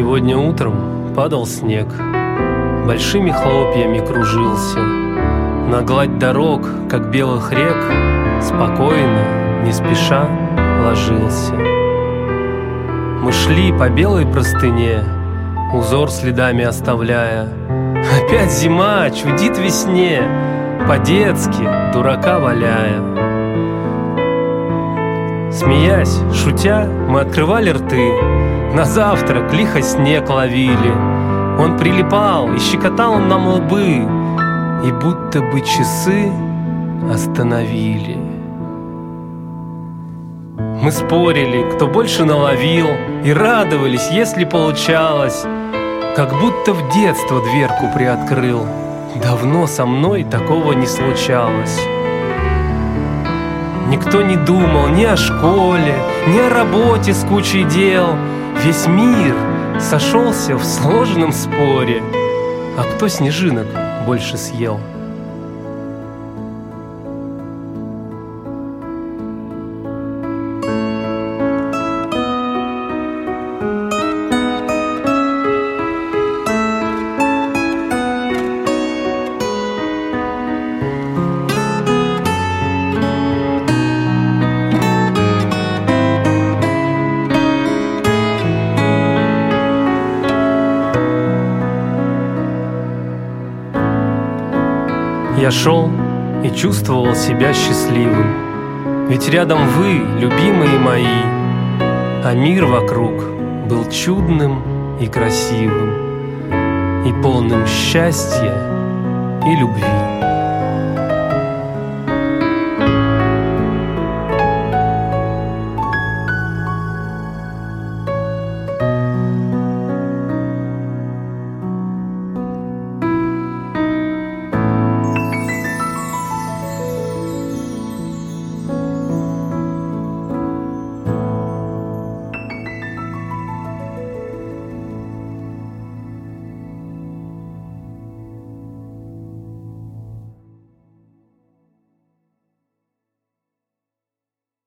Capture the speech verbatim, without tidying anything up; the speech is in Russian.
Сегодня утром падал снег, большими хлопьями кружился, на гладь дорог, как белых рек, спокойно, не спеша ложился. Мы шли по белой простыне, узор следами оставляя. Опять зима чудит весне, по-детски дурака валяя. Смеясь, шутя, мы открывали рты, на завтрак лихо снег ловили. Он прилипал и щекотал нам лбы, и будто бы часы остановили. Мы спорили, кто больше наловил, и радовались, если получалось, как будто в детство дверку приоткрыл. Давно со мной такого не случалось. Никто не думал ни о школе, ни о работе с кучей дел. Весь мир сошелся в сложном споре, а кто снежинок больше съел. Я шел и чувствовал себя счастливым, ведь рядом вы, любимые мои, а мир вокруг был чудным и красивым, и полным счастья и любви.